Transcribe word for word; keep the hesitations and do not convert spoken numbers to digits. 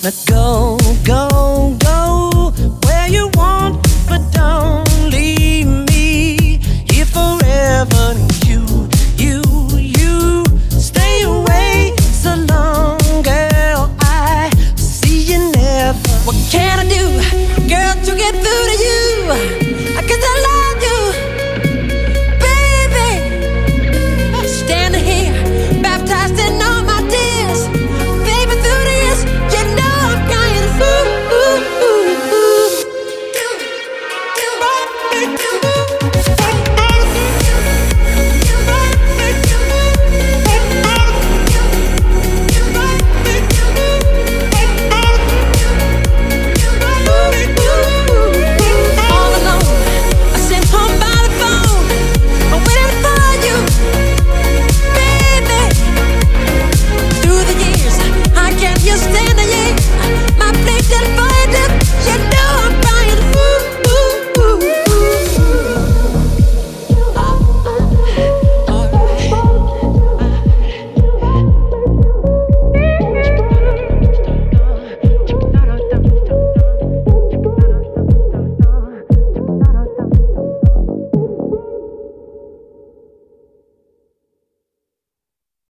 Now go, go, go where you want, but don't leave me here forever. You, you, you stay away so long, girl. I see you never. What can I do, girl, to get through to you?